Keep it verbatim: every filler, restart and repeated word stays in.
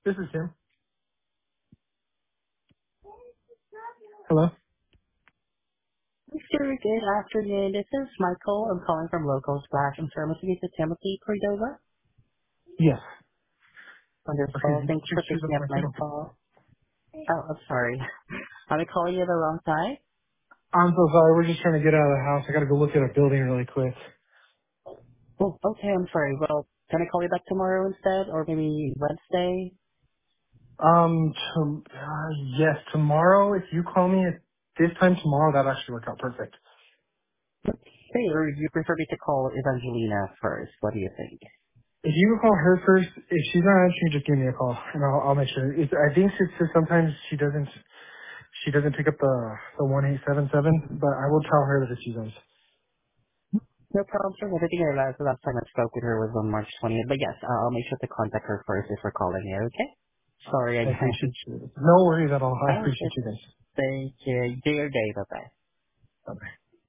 This is him. Hello? Sir, good afternoon. This is Michael. I'm calling from Local Splash and Service to Timothy Cordova. Yes. Okay, Wonderful. you Thanks just for choose picking up up my my signal. call. Oh, I'm sorry. Am I calling you at the wrong time? I'm so sorry. We're just trying to get out of the house. I gotta go look at a building really quick. Oh, okay. I'm sorry. Well, can I call you back tomorrow instead, or maybe Wednesday? Um, to, uh, yes, tomorrow, if you call me at this time tomorrow, that actually work out perfect. Hey, or do you prefer me to call Evangelina first? What do you think? If you can call her first, if she's not answering, just give me a call, and I'll, I'll make sure. It's, I think it's just sometimes she doesn't, she doesn't pick up the, the one eight seven seven, but I will tell her that it's you guys. No problem, sir. I think I last, the last time I spoke with her was on March twentieth. But yes, uh, I'll make sure to contact her first if we're calling you, okay? Sorry I again. appreciate you. No worries at all. I All appreciate right. you guys. Thank you. Do your day. Bye-bye. Bye-bye.